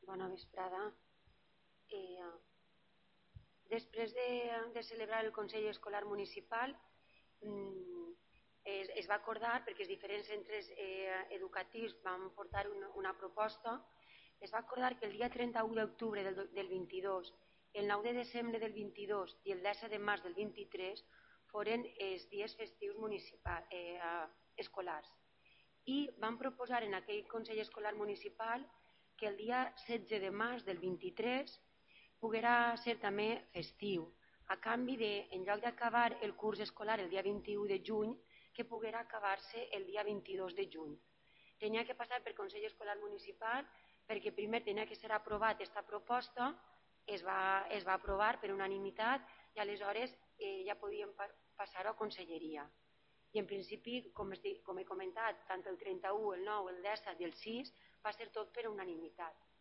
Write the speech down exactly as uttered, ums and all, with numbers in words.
Bona vesprada. Eh, després de, de celebrar el Consell Escolar Municipal, mm, es, es va acordar, perquè els diferents centres eh, educatius van portar una, una proposta, es va acordar que el dia trenta-u d'octubre del, del vint-i-dos, el nou de desembre del vint-i-dos i el disset de març del vint-i-tres foren els dies festius municipal, eh, escolars. I van proposar en aquell Consell Escolar Municipal que el dia setze de març del vint-i-tres poguera ser també festiu, a canvi de, en lloc d'acabar el curs escolar el dia vint-i-u de juny, que poguera acabar-se el dia vint-i-dos de juny. Tenia que passar per Consell Escolar Municipal perquè primer tenia que ser aprovat aquesta proposta, es va, es va aprovar per unanimitat i aleshores eh, ja podíem pa passar-ho a Conselleria. I en principi, com, estic, com he comentat, tant el trenta-u, el nou, el disset i el sis va ser tot per unanimitat.